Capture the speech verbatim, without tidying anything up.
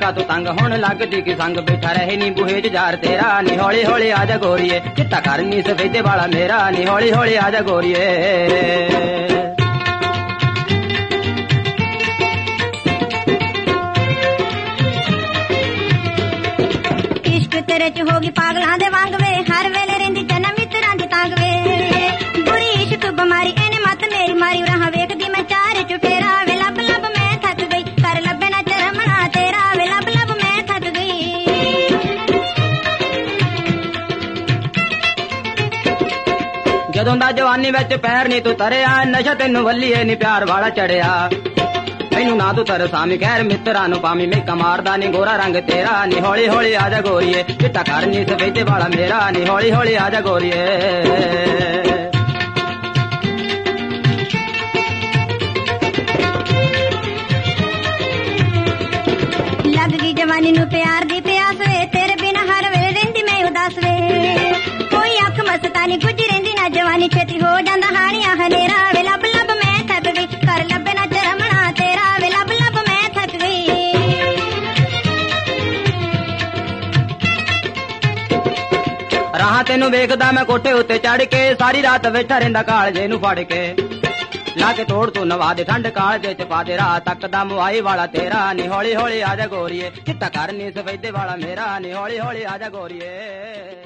ਹੋਇਆ ਤੂੰ ਤੰਗ ਹੁਣ ਲੱਗਦੀ ਕਿ ਸੰਗ ਬੈਠਾ ਰਹੇ ਨੀ ਬੂਹੇ ਚ ਯਾਰ ਤੇਰਾ ਨੀ ਹੌਲੀ ਹੌਲੀ ਆਜਾ ਗੋਰੀਏ ਚਿੱਟਾ ਕਰਨੀ ਸਫੇਦੇ ਵਾਲਾ ਮੇਰਾ ਨੀ ਹੌਲੀ ਹੌਲੀ ਆਜਾ ਗੋਰੀਏ तेरे च होगी पागलां दे वांग वे हर वेले रेंदी जना मित्रां दी तांग वे बुरी इश्क बीमारी एने मत मेरी मारी रहा वेखदी मैं चार चुफेरा वे लब लब मैं थक गई कर लबे ना चरमना तेरा वे लब लब मैं थक गई जदों दा जवानी विच पैर नी तू तरिया नशा तैनू वल्लीए नी प्यार वाला चढ़िया मैनू ना तू तरसामी खैर मित्रा नू पामी मैं कमारदा नी गोरा रंग तेरा नी हौली हौली आजा गोरीए चिट्टा करनी सफेदे वाला मेरा नी हौली हौली आजा गोरीए लग गई जवानी नू प्यार दी प्यास वे तेरे बिना हर वेले रहिंदी मैं उदास वे कोई अख मस्तानी गुज रहिंदी ना जवानी छेती हो जांदा हानिया हनेरा वे लब लब मैं थक गई कर लबे ना चरमना तेरा वे लब लब मैं थक गई राह तेनू वेखदा मैं कोठे उत्ते चढ़ के सारी रात बैठा रहिंदा कालजे नू फड़ के ला के तोड़ तू नवा दे ठंड कालजे च पा दे रात तक दा मुआई वाला तेरा नी हौली हौली आजा गोरीए चिट्टा करनी सफेदे वाला मेरा नी हौली हौली आजा गोरीए।